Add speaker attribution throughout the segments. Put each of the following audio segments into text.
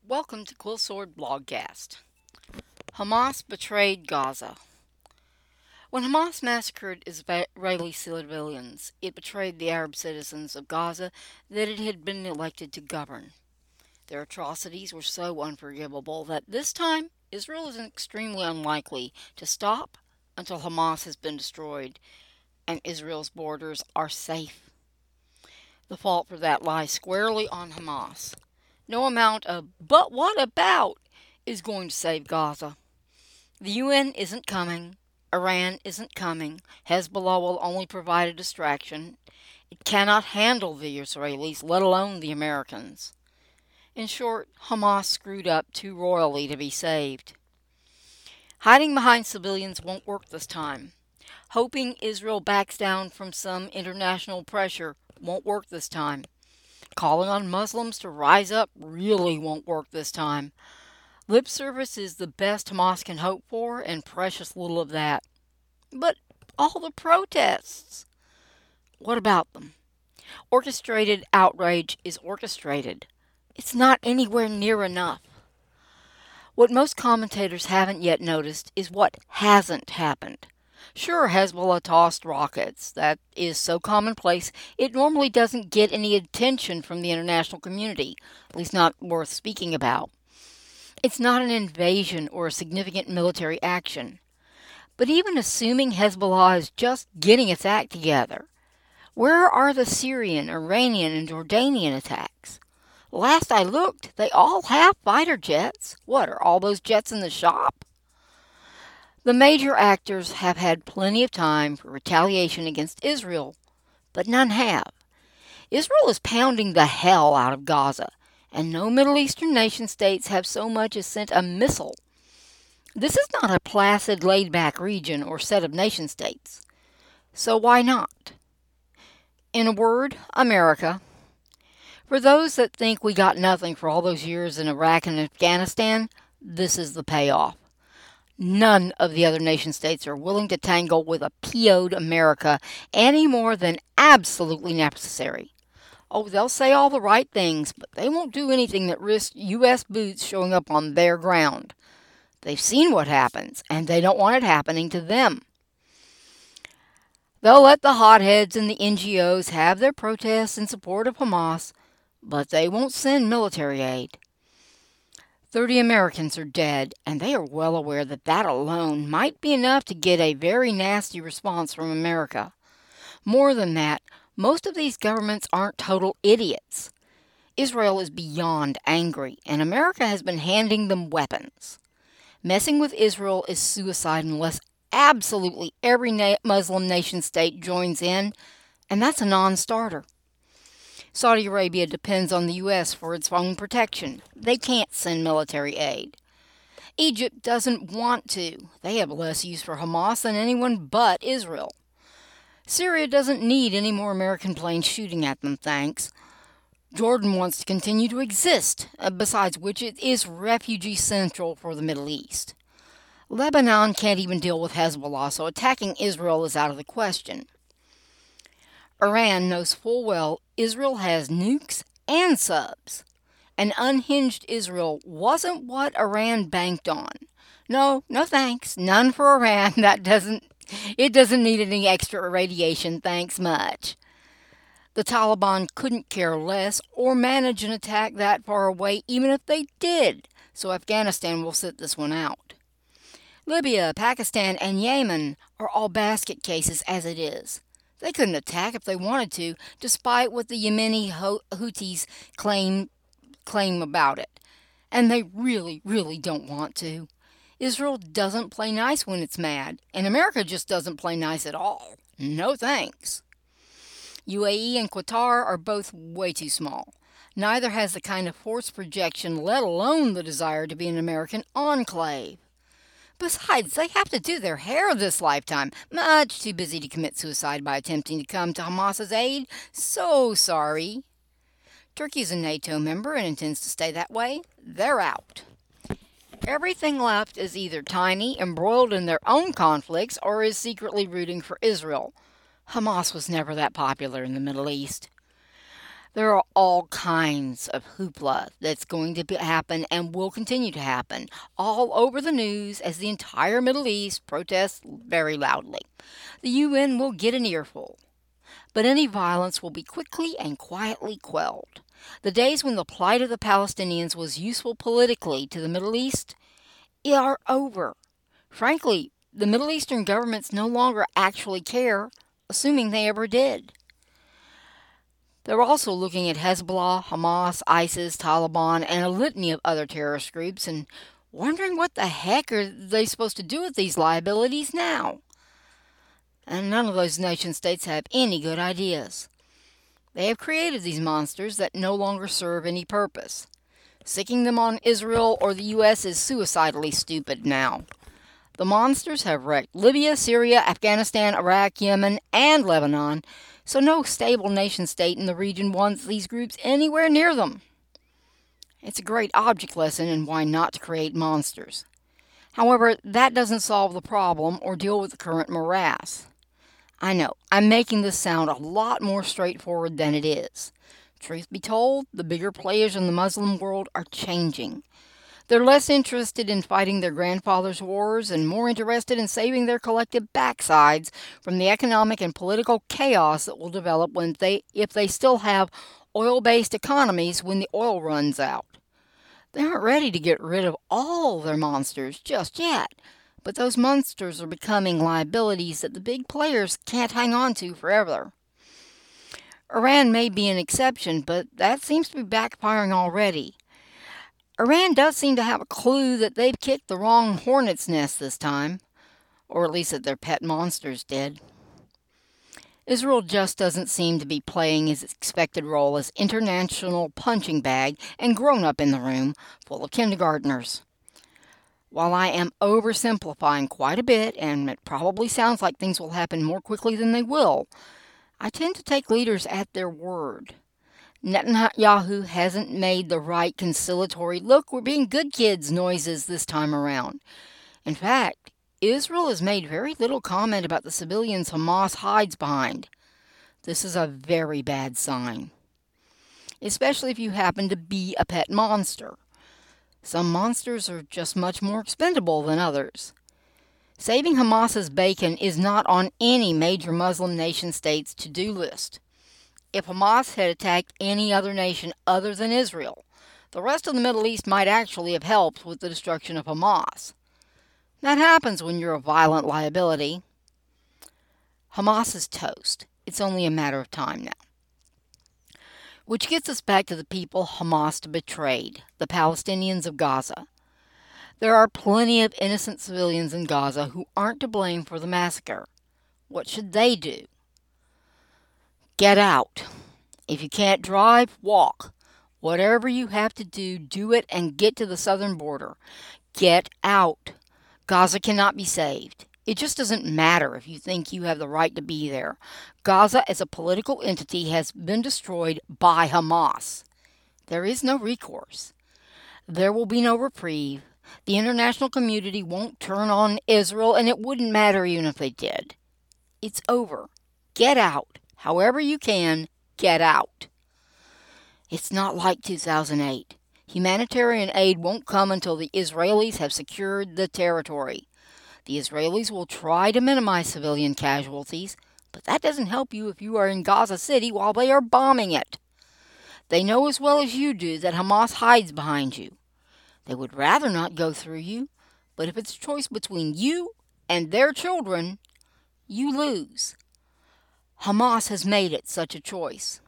Speaker 1: Welcome to Quill Sword Blogcast. Hamas betrayed Gaza. When Hamas massacred Israeli civilians, it betrayed the Arab citizens of Gaza that it had been elected to govern. Their atrocities were so unforgivable that this time Israel is extremely unlikely to stop until Hamas has been destroyed and Israel's borders are safe. The fault for that lies squarely on Hamas. No amount of "but what about" is going to save Gaza. The UN isn't coming. Iran isn't coming. Hezbollah will only provide a distraction. It cannot handle the Israelis, let alone the Americans. In short, Hamas screwed up too royally to be saved. Hiding behind civilians won't work this time. Hoping Israel backs down from some international pressure won't work this time. Calling on Muslims to rise up really won't work this time. Lip service is the best Hamas can hope for, and precious little of that. But all the protests, what about them? Orchestrated outrage is orchestrated. It's not anywhere near enough. What most commentators haven't yet noticed is what hasn't happened. Sure, Hezbollah tossed rockets. That is so commonplace, it normally doesn't get any attention from the international community, at least not worth speaking about. It's not an invasion or a significant military action. But even assuming Hezbollah is just getting its act together, where are the Syrian, Iranian, and Jordanian attacks? Last I looked, they all have fighter jets. What, are all those jets in the shop? The major actors have had plenty of time for retaliation against Israel, but none have. Israel is pounding the hell out of Gaza, and no Middle Eastern nation-states have so much as sent a missile. This is not a placid, laid-back region or set of nation-states. So why not? In a word, America. For those that think we got nothing for all those years in Iraq and Afghanistan, this is the payoff. None of the other nation-states are willing to tangle with a PO'd America any more than absolutely necessary. Oh, they'll say all the right things, but they won't do anything that risks U.S. boots showing up on their ground. They've seen what happens, and they don't want it happening to them. They'll let the hotheads and the NGOs have their protests in support of Hamas, but they won't send military aid. 30 Americans are dead, and they are well aware that that alone might be enough to get a very nasty response from America. More than that, most of these governments aren't total idiots. Israel is beyond angry, and America has been handing them weapons. Messing with Israel is suicide unless absolutely every Muslim nation-state joins in, and that's a non-starter. Saudi Arabia depends on the U.S. for its own protection. They can't send military aid. Egypt doesn't want to. They have less use for Hamas than anyone but Israel. Syria doesn't need any more American planes shooting at them, thanks. Jordan wants to continue to exist, besides which it is refugee central for the Middle East. Lebanon can't even deal with Hezbollah, so attacking Israel is out of the question. Iran knows full well Israel has nukes and subs. An unhinged Israel wasn't what Iran banked on. No thanks. None for Iran. It doesn't need any extra irradiation, thanks much. The Taliban couldn't care less or manage an attack that far away even if they did, so Afghanistan will sit this one out. Libya, Pakistan, and Yemen are all basket cases as it is. They couldn't attack if they wanted to, despite what the Yemeni Houthis claim about it. And they really, really don't want to. Israel doesn't play nice when it's mad, and America just doesn't play nice at all. No thanks. UAE and Qatar are both way too small. Neither has the kind of force projection, let alone the desire to be an American enclave. Besides, they have to do their hair this lifetime. Much too busy to commit suicide by attempting to come to Hamas's aid. So sorry. Turkey is a NATO member and intends to stay that way. They're out. Everything left is either tiny, embroiled in their own conflicts, or is secretly rooting for Israel. Hamas was never that popular in the Middle East. There are all kinds of hoopla that's going to happen and will continue to happen all over the news as the entire Middle East protests very loudly. The UN will get an earful, but any violence will be quickly and quietly quelled. The days when the plight of the Palestinians was useful politically to the Middle East are over. Frankly, the Middle Eastern governments no longer actually care, assuming they ever did. They're also looking at Hezbollah, Hamas, ISIS, Taliban, and a litany of other terrorist groups and wondering what the heck are they supposed to do with these liabilities now. And none of those nation states have any good ideas. They have created these monsters that no longer serve any purpose. Sicking them on Israel or the U.S. is suicidally stupid now. The monsters have wrecked Libya, Syria, Afghanistan, Iraq, Yemen, and Lebanon, so no stable nation state in the region wants these groups anywhere near them. It's a great object lesson in why not to create monsters. However, that doesn't solve the problem or deal with the current morass. I know, I'm making this sound a lot more straightforward than it is. Truth be told, the bigger players in the Muslim world are changing. They're less interested in fighting their grandfathers' wars and more interested in saving their collective backsides from the economic and political chaos that will develop if they still have oil-based economies when the oil runs out. They aren't ready to get rid of all their monsters just yet, but those monsters are becoming liabilities that the big players can't hang on to forever. Iran may be an exception, but that seems to be backfiring already. Iran does seem to have a clue that they've kicked the wrong hornet's nest this time, or at least that their pet monsters did. Israel just doesn't seem to be playing its expected role as international punching bag and grown-up in the room full of kindergartners. While I am oversimplifying quite a bit, and it probably sounds like things will happen more quickly than they will, I tend to take leaders at their word. Netanyahu hasn't made the right conciliatory "look, we're being good kids" noises this time around. In fact, Israel has made very little comment about the civilians Hamas hides behind. This is a very bad sign, especially if you happen to be a pet monster. Some monsters are just much more expendable than others. Saving Hamas's bacon is not on any major Muslim nation state's to-do list. If Hamas had attacked any other nation other than Israel, the rest of the Middle East might actually have helped with the destruction of Hamas. That happens when you're a violent liability. Hamas is toast. It's only a matter of time now. Which gets us back to the people Hamas betrayed, the Palestinians of Gaza. There are plenty of innocent civilians in Gaza who aren't to blame for the massacre. What should they do? Get out. If you can't drive, walk. Whatever you have to do, do it and get to the southern border. Get out. Gaza cannot be saved. It just doesn't matter if you think you have the right to be there. Gaza as a political entity has been destroyed by Hamas. There is no recourse. There will be no reprieve. The international community won't turn on Israel, and it wouldn't matter even if they did. It's over. Get out. However you can, get out. It's not like 2008. Humanitarian aid won't come until the Israelis have secured the territory. The Israelis will try to minimize civilian casualties, but that doesn't help you if you are in Gaza City while they are bombing it. They know as well as you do that Hamas hides behind you. They would rather not go through you, but if it's a choice between you and their children, you lose. Hamas has made it such a choice.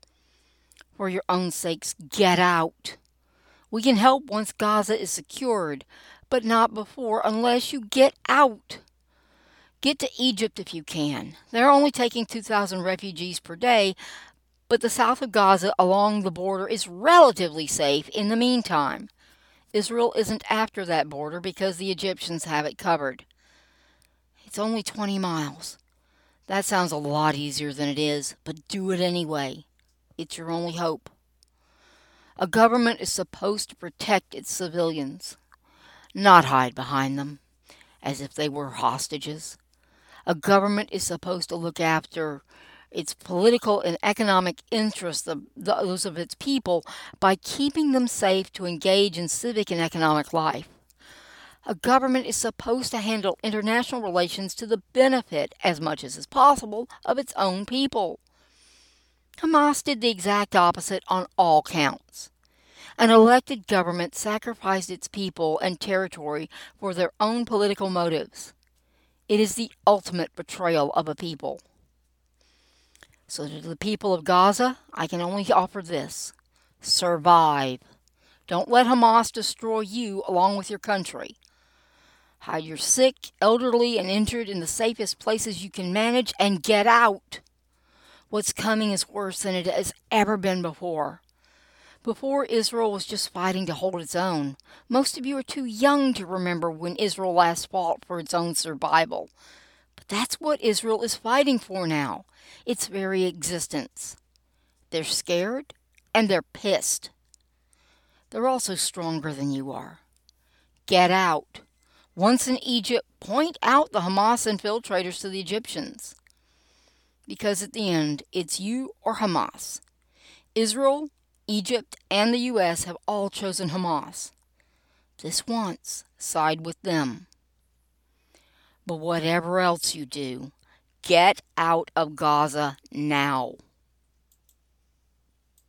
Speaker 1: For your own sakes, get out. We can help once Gaza is secured, but not before unless you get out. Get to Egypt if you can. They're only taking 2,000 refugees per day, but the south of Gaza along the border is relatively safe in the meantime. Israel isn't after that border because the Egyptians have it covered. It's only 20 miles. That sounds a lot easier than it is, but do it anyway. It's your only hope. A government is supposed to protect its civilians, not hide behind them, as if they were hostages. A government is supposed to look after its political and economic interests, those of its people, by keeping them safe to engage in civic and economic life. A government is supposed to handle international relations to the benefit, as much as is possible, of its own people. Hamas did the exact opposite on all counts. An elected government sacrificed its people and territory for their own political motives. It is the ultimate betrayal of a people. So to the people of Gaza, I can only offer this: survive. Don't let Hamas destroy you along with your country. Hide your sick, elderly, and injured in the safest places you can manage and get out. What's coming is worse than it has ever been before. Before, Israel was just fighting to hold its own. Most of you are too young to remember when Israel last fought for its own survival. But that's what Israel is fighting for now, its very existence. They're scared and they're pissed. They're also stronger than you are. Get out. Once in Egypt, point out the Hamas infiltrators to the Egyptians. Because at the end, it's you or Hamas. Israel, Egypt, and the U.S. have all chosen Hamas. This once, side with them. But whatever else you do, get out of Gaza now.